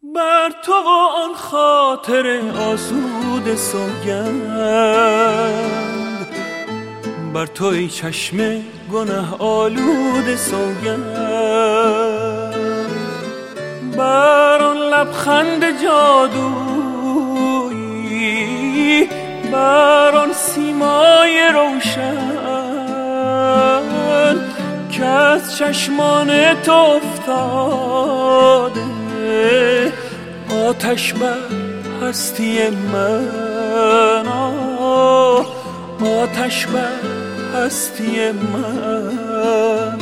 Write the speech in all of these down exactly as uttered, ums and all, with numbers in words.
بر تو و آن خاطر آسود سوگند، بر تو ای چشم گناه آلود سوگند، بر آن لبخند جادویی، بر آن سیمای روشن که از چشمان تو افتاده آتش بر هستی من، آتش بر هستی من.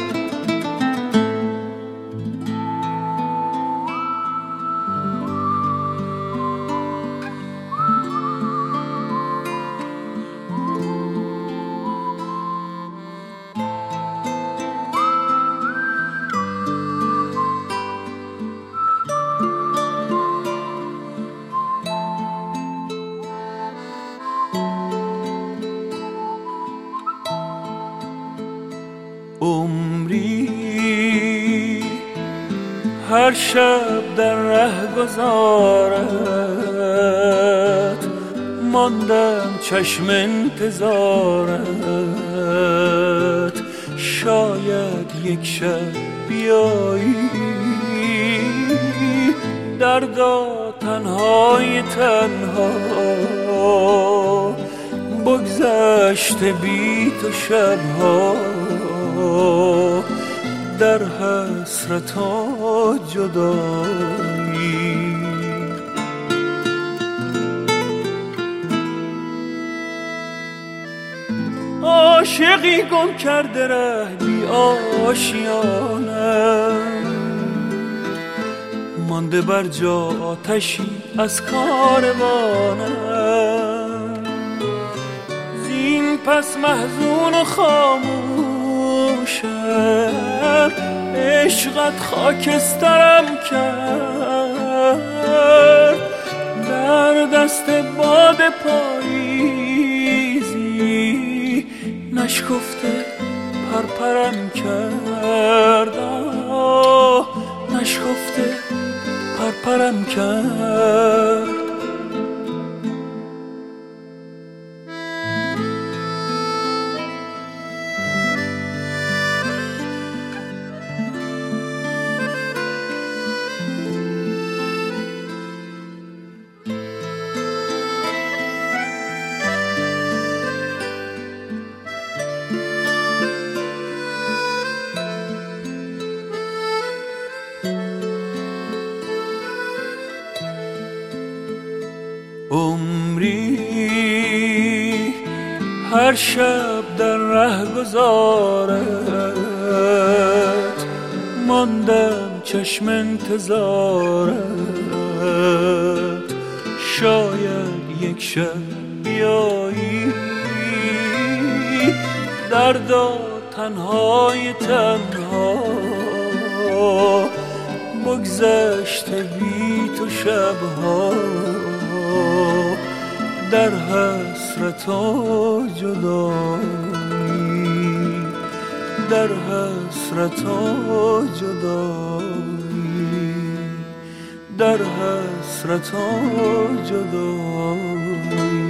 عمری هر شب در ره گذارت، ماندم چشم انتظارت، شاید یک شب بیایی دردا تنهای تنها، بگذشته بی تو شبها در حسرت و جدایی. عاشقی گم کرده ره بی آشیانم، مانده بر جا آتشی از کاروانم، زین پس محزون و خاموشم، عشقت خاکسترم کرد، در دست باد پاییزی نشکفته پرپرم کرد، نشکفته پرپرم کرد. عمری هر شب در ره گذارت، ماندم چشم انتظارت، شاید یک شب بیایی دردا تنهای تنها، بگذشته بی تو شبها در حسرت و جدایی، در حسرت و جدایی، در حسرت و جدایی.